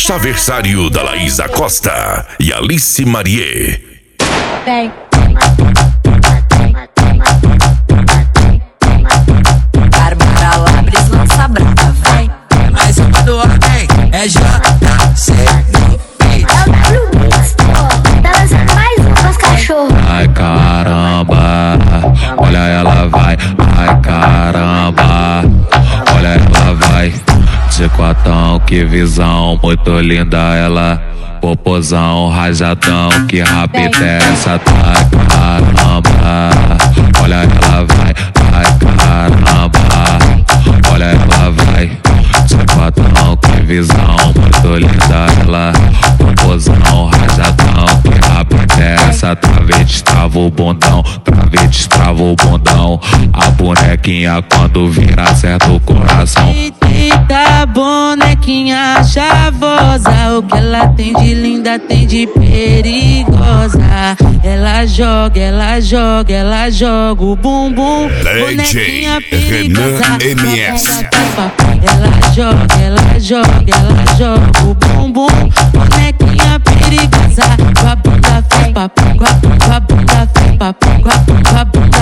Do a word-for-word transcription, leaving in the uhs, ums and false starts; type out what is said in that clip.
Chaversário da Laísa Costa e Alice Marie. Vem. Bárbara Labres lança brava, vem. Mais uma do ordem, é J C É o W Mix, pô. Tá lançando mais um com os cachorros. Ai caramba, olha ela vai. Ai caramba, olha ela vai. De quatão, que visão, muito linda ela. Popozão, rajadão, que rapita é essa? Ai caramba, olha ela vai. Ai caramba, olha ela vai. De quatão, que visão, muito linda ela. Popozão, rajadão, que rapita é essa? Travete trava o bundão, travete trava o bundão. A bonequinha quando vira acerta o coração. Eita, bonequinha chavosa, o que ela tem de linda tem de perigosa. Ela joga, ela joga, ela joga o bumbum. Bonequinha perigosa, M S. ela joga, ela joga, ela joga o bumbum. Bonequinha perigosa, com a bunda faz papo, com a bunda faz papo, com a bunda